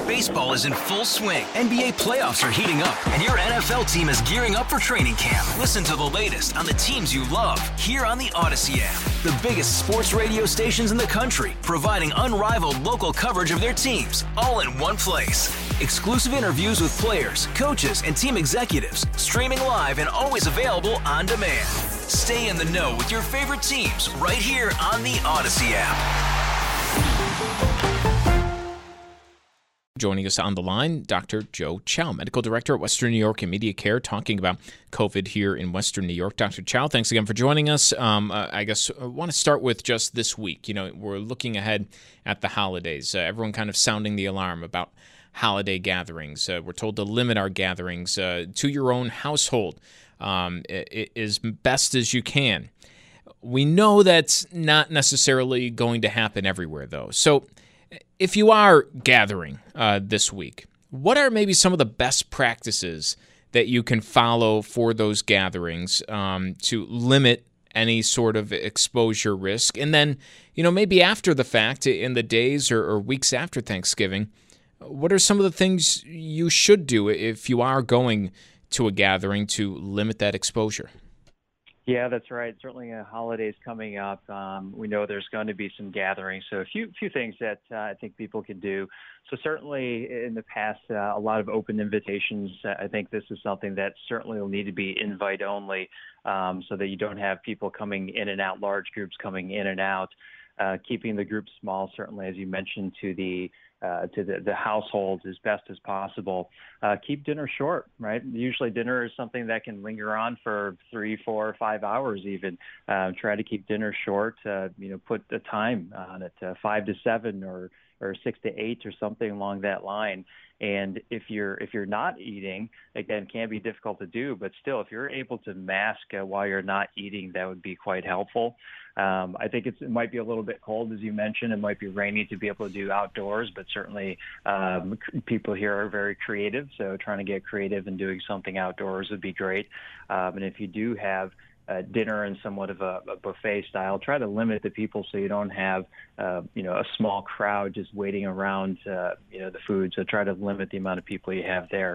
Baseball is in full swing. NBA playoffs are heating up, and your NFL team is gearing up for training camp. Listen to the latest on the teams you love here on the Odyssey app. The biggest sports radio stations in the country, providing unrivaled local coverage of their teams, all in one place. Exclusive interviews with players, coaches, and team executives, streaming live and always available on demand. Stay in the know with your favorite teams right here on the Odyssey app. Joining us on the line, Dr. Joe Chow, Medical Director at Western New York and Media Care, talking about COVID here in Western New York. Dr. Chow, thanks again for joining us. I guess I want to start with just this week. You know, we're looking ahead at the holidays. Everyone kind of sounding the alarm about holiday gatherings. We're told to limit our gatherings to your own household as best as you can. We know that's not necessarily going to happen everywhere, though. So if you are gathering this week, what are maybe some of the best practices that you can follow for those gatherings to limit any sort of exposure risk? And then, you know, maybe after the fact, in the days or weeks after Thanksgiving, what are some of the things you should do if you are going to a gathering to limit that exposure? Yeah, that's right. Certainly holidays coming up. We know there's going to be some gatherings. So a few things that I think people can do. So certainly in the past, a lot of open invitations. I think this is something that certainly will need to be invite only so that you don't have people coming in and out, large groups coming in and out. Keeping the group small, certainly, as you mentioned, to the households as best as possible. Keep dinner short, right? Usually dinner is something that can linger on for 3, 4, 5 hours even. Try to keep dinner short. Put the time on it, 5 to 7 or 6 to 8 or something along that line. And if you're not eating, again, can be difficult to do, but still, if you're able to mask while you're not eating, that would be quite helpful. I think it might be a little bit cold, as you mentioned. It might be rainy to be able to do outdoors, but certainly people here are very creative. So trying to get creative and doing something outdoors would be great. And if you do have dinner in somewhat of a buffet style, try to limit the people so you don't have, a small crowd just waiting around, the food. So try to limit the amount of people you have there.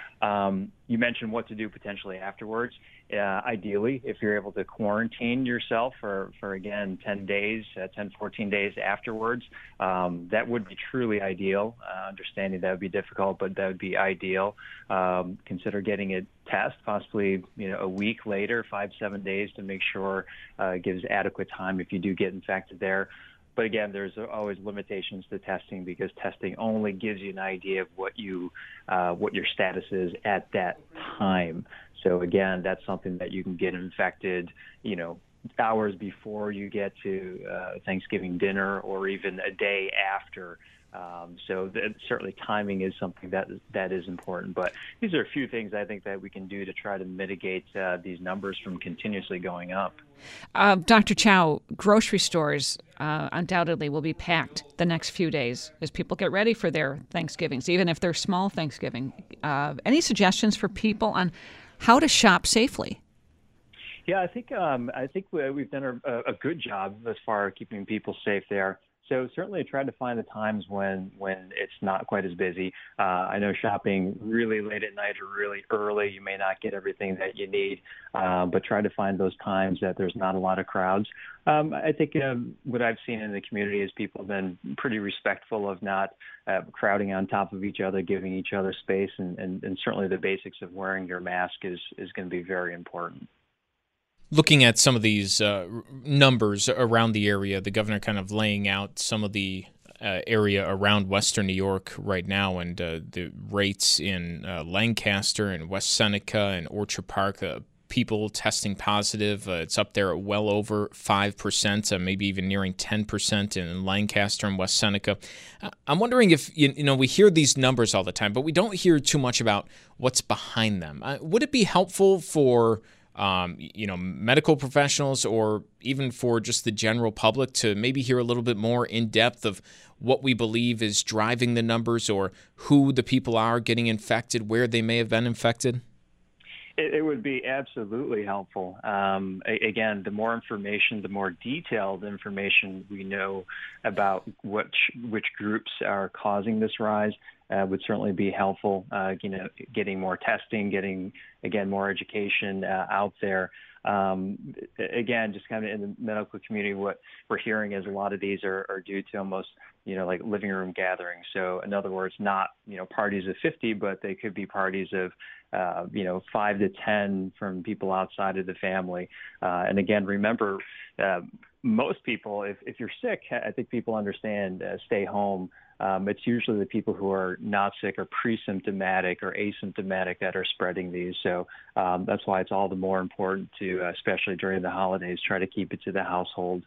You mentioned what to do potentially afterwards. Ideally, if you're able to quarantine yourself for again, 10 days, 14 days afterwards, that would be truly ideal. Understanding that would be difficult, but that would be ideal. Consider getting a test, possibly, a week later, 5-7 days, to make sure it gives adequate time if you do get infected there. But again, there's always limitations to testing because testing only gives you an idea of what your status is at that time. So again, that's something that you can get infected, hours before you get to Thanksgiving dinner or even a day after. So certainly timing is something that is important. But these are a few things I think that we can do to try to mitigate these numbers from continuously going up. Dr. Chow, grocery stores undoubtedly will be packed the next few days as people get ready for their Thanksgivings, even if they're small Thanksgiving. Any suggestions for people on how to shop safely? Yeah, I think we've done a good job as far as keeping people safe there. So certainly try to find the times when it's not quite as busy. I know shopping really late at night or really early, you may not get everything that you need, but try to find those times that there's not a lot of crowds. I think what I've seen in the community is people have been pretty respectful of not crowding on top of each other, giving each other space, and certainly the basics of wearing your mask is going to be very important. Looking at some of these numbers around the area, the governor kind of laying out some of the area around Western New York right now, and the rates in Lancaster and West Seneca and Orchard Park, people testing positive. It's up there at well over 5%, maybe even nearing 10% in Lancaster and West Seneca. I'm wondering if, we hear these numbers all the time, but we don't hear too much about what's behind them. Would it be helpful for medical professionals or even for just the general public to maybe hear a little bit more in depth of what we believe is driving the numbers or who the people are getting infected, where they may have been infected? It would be absolutely helpful. Again, the more information, the more detailed information we know about which groups are causing this rise would certainly be helpful. Getting more testing, getting, again, more education out there. Again, just kind of in the medical community, what we're hearing is a lot of these are due to almost, like living room gatherings. So in other words, not, parties of 50, but they could be parties of, 5 to 10 from people outside of the family. And again, remember, most people, if you're sick, I think people understand, stay home. It's usually the people who are not sick or pre-symptomatic or asymptomatic that are spreading these. So that's why it's all the more important to, especially during the holidays, try to keep it to the household.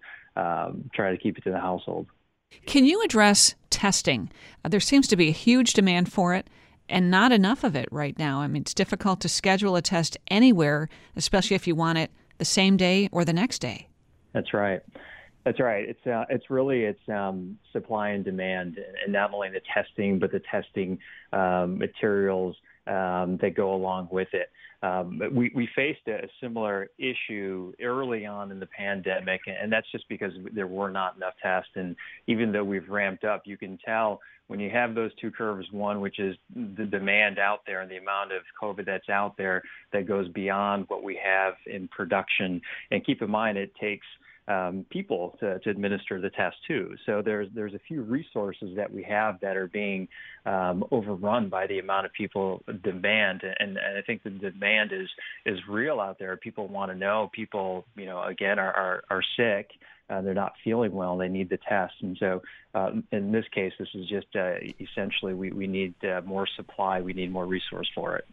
Can you address testing? There seems to be a huge demand for it and not enough of it right now. I mean, it's difficult to schedule a test anywhere, especially if you want it the same day or the next day. That's right. It's really supply and demand, and not only the testing, but the testing materials that go along with it. We faced a similar issue early on in the pandemic, and that's just because there were not enough tests. And even though we've ramped up, you can tell when you have those two curves, one, which is the demand out there and the amount of COVID that's out there that goes beyond what we have in production. And keep in mind, it takes people to administer the test too. So there's a few resources that we have that are being overrun by the amount of people demand, and I think the demand is real out there. People want to know. People, again, are sick. They're not feeling well. They need the test, and so in this case, this is just essentially we need more supply. We need more resource for it.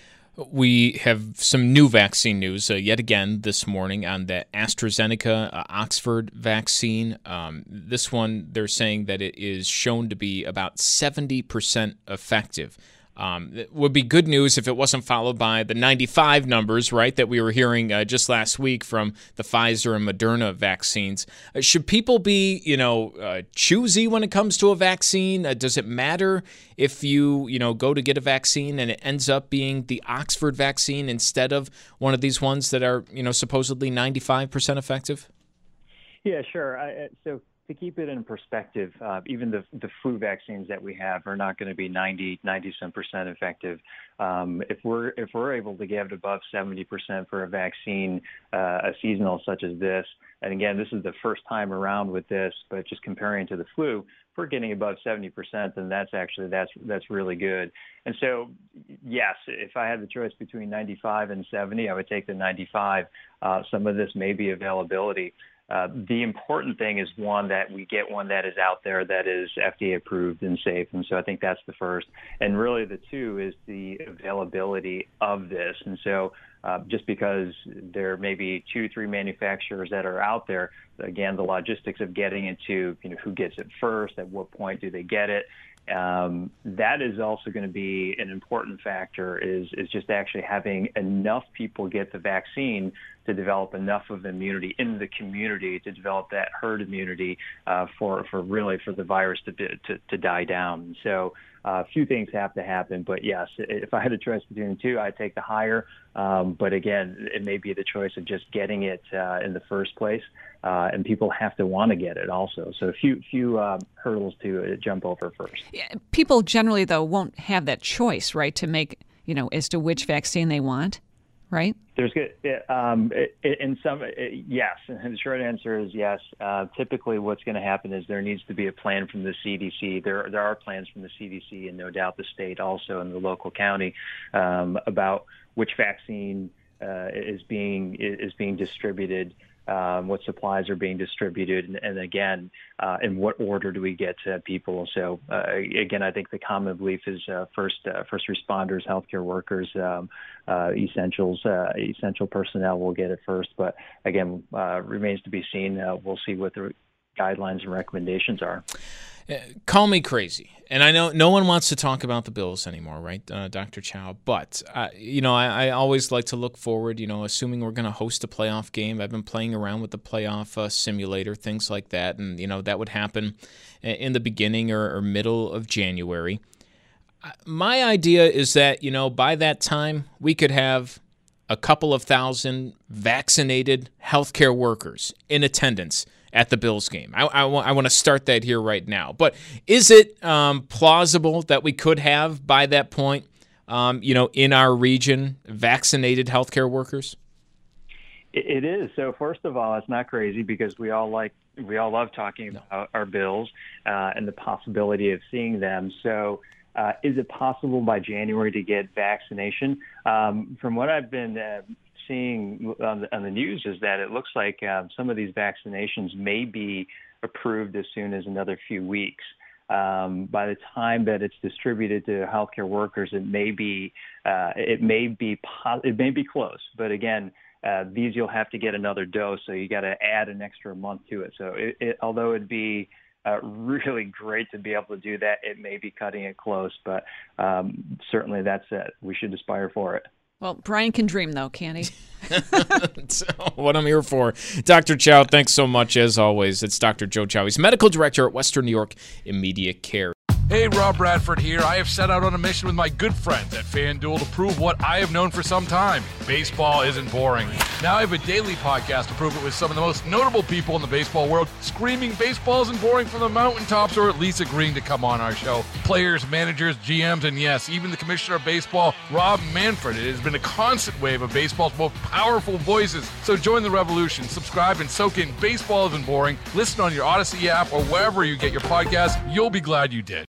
We have some new vaccine news yet again this morning on the AstraZeneca Oxford vaccine. This one, they're saying that it is shown to be about 70% effective. It would be good news if it wasn't followed by the 95 numbers, right, that we were hearing just last week from the Pfizer and Moderna vaccines. Should people be, choosy when it comes to a vaccine? Does it matter if you, go to get a vaccine and it ends up being the Oxford vaccine instead of one of these ones that are, supposedly 95% effective? Yeah, sure. So to keep it in perspective, even the flu vaccines that we have are not going to be 90-some% effective. If we're able to get above 70% for a vaccine, a seasonal such as this, and again, this is the first time around with this, but just comparing to the flu, if we're getting above 70%, then that's really good. And so, yes, if I had the choice between 95 and 70, I would take the 95. Some of this may be availability. The important thing is, one, that we get one that is out there that is FDA approved and safe. And so I think that's the first. And really the two is the availability of this. And so just because there may be 2-3 manufacturers that are out there, again, the logistics of getting into, who gets it first, at what point do they get it, that is also going to be an important factor, is just actually having enough people get the vaccine to develop enough of immunity in the community to develop that herd immunity for the virus to die down. So a few things have to happen, but yes, if I had a choice between the two, I'd take the higher. But again, it may be the choice of just getting it in the first place, and people have to want to get it also. So a few hurdles to jump over first. Yeah, people generally, though, won't have that choice, right, to make, as to which vaccine they want, right? There's good. Yes, and the short answer is yes. Typically, what's going to happen is there needs to be a plan from the CDC. There are plans from the CDC and no doubt the state also and the local county about which vaccine is being distributed, what supplies are being distributed, and again, in what order do we get to people? So again, I think the common belief is first responders, healthcare workers, essential personnel will get it first. But again, remains to be seen. We'll see what the guidelines and recommendations are. Call me crazy, and I know no one wants to talk about the Bills anymore, right, Dr. Chow? But, I always like to look forward, assuming we're going to host a playoff game. I've been playing around with the playoff simulator, things like that, and, that would happen in the beginning or middle of January. My idea is that, by that time, we could have a couple of thousand vaccinated healthcare workers in attendance at the Bills game. I want to start that here right now. But is it plausible that we could have, by that point, in our region, vaccinated healthcare workers? It is. So first of all, it's not crazy because we all love talking about our Bills and the possibility of seeing them. So is it possible by January to get vaccination? From what I've been seeing on the news is that it looks like some of these vaccinations may be approved as soon as another few weeks. By the time that it's distributed to healthcare workers, it may be close. But again, these you'll have to get another dose, so you got to add an extra month to it. So although it'd be really great to be able to do that, it may be cutting it close. But certainly that's it. We should aspire for it. Well, Brian can dream, though, can't he? That's what I'm here for. Dr. Chow, thanks so much, as always. It's Dr. Joe Chow. He's medical director at Western New York Immediate Care. Hey, Rob Bradford here. I have set out on a mission with my good friends at FanDuel to prove what I have known for some time. Baseball isn't boring. Now I have a daily podcast to prove it with some of the most notable people in the baseball world, screaming baseball isn't boring from the mountaintops, or at least agreeing to come on our show. Players, managers, GMs, and yes, even the commissioner of baseball, Rob Manfred. It has been a constant wave of baseball's most powerful voices. So join the revolution. Subscribe and soak in Baseball Isn't Boring. Listen on your Odyssey app or wherever you get your podcasts. You'll be glad you did.